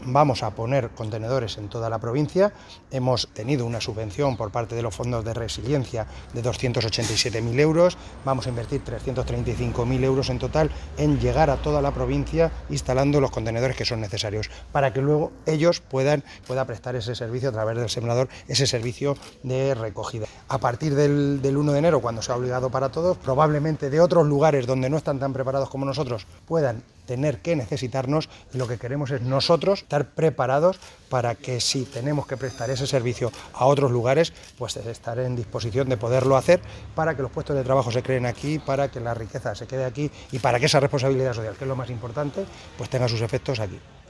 Vamos a poner contenedores en toda la provincia. Hemos tenido una subvención por parte de los fondos de resiliencia de 287.000 euros. Vamos a invertir 335.000 euros en total en llegar a toda la provincia instalando los contenedores que son necesarios para que luego ellos puedan prestar ese servicio a través del sembrador, ese servicio de recogida. A partir del 1 de enero, cuando sea obligado para todos, probablemente de otros lugares donde no están tan preparados como nosotros puedan tener que necesitarnos, y lo que queremos es nosotros estar preparados para que si tenemos que prestar ese servicio a otros lugares, pues estar en disposición de poderlo hacer para que los puestos de trabajo se creen aquí, para que la riqueza se quede aquí y para que esa responsabilidad social, que es lo más importante, pues tenga sus efectos aquí.